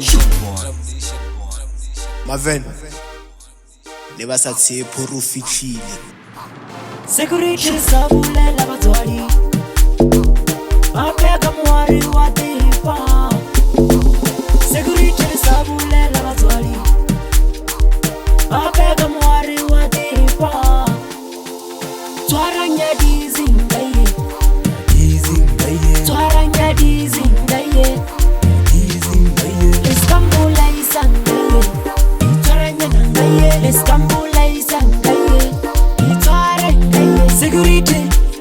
Maven le ba sa tshepo ro fitlhile security sa bulela batswadi ba pega moari wa tipa security sa bulela batswadi ba pega moari wa tipa twaranya dizingaye twaranya dizingaye Istanbul isangaye twaranya nangaye Istanbul isangaye twaranya security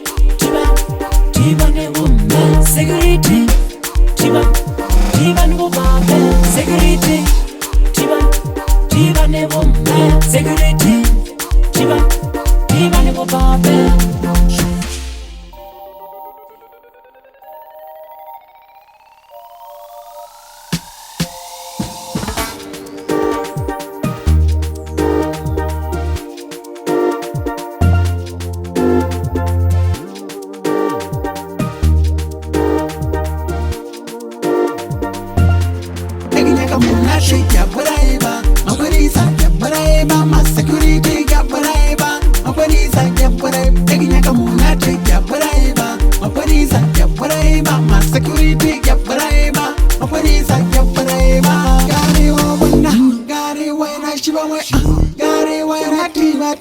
tiba ne bombe security tiba ne bombe security tiba ne bombe security tiba ne bombe Shake ya braiba, mabarisa ya braiba, ma security ya braiba, mabarisa ya braiba, teginya kamuna shake ya braiba, mabarisa ya braiba, ma security ya braiba, mabarisa ya braiba. Gari wena shiba we, gari wena tiba.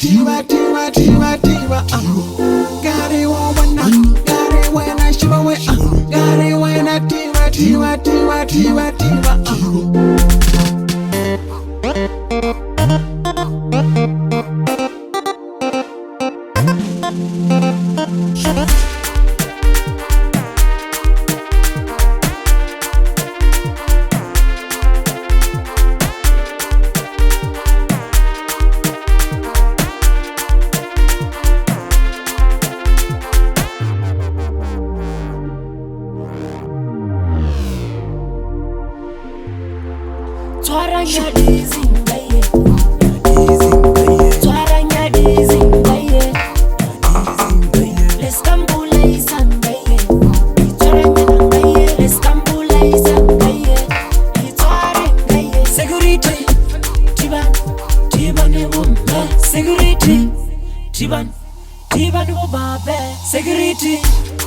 Gari wena shiba we, gari wena tiba. Twaranya dizingaye twaranya dizingaye Istanbul isangaye twaranya nangaye Istanbul isangaye twaranya security tiba ne bombe security tiba ne bombe security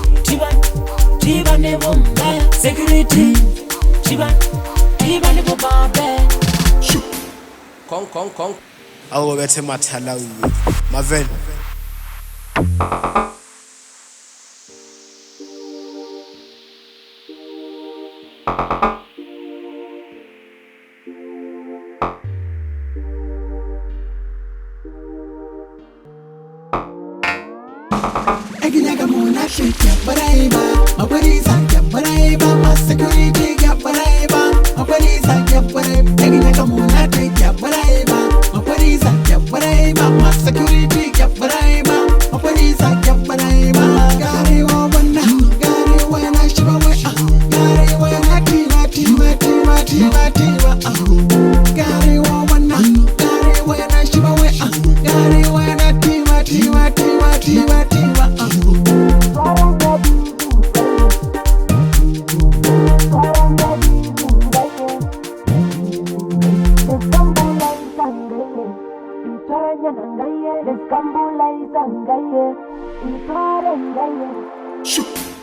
tiba ne bombe security tiba ne bombe kong awo bethe mathala uwe Maven Eginya kamuna shake ya braiba, mabarisa ya braiba, ma security ya braiba, mabarisa ya braiba, eginya kamuna shake ya braiba, mabarisa ya braiba, ma security ya braiba, mabarisa ya braiba. Gari wena shiba we, gari wena tiba. Gari wena shiba we, gari wena tiba. Istanbul isangaye, twaranya nangaye. Shoot.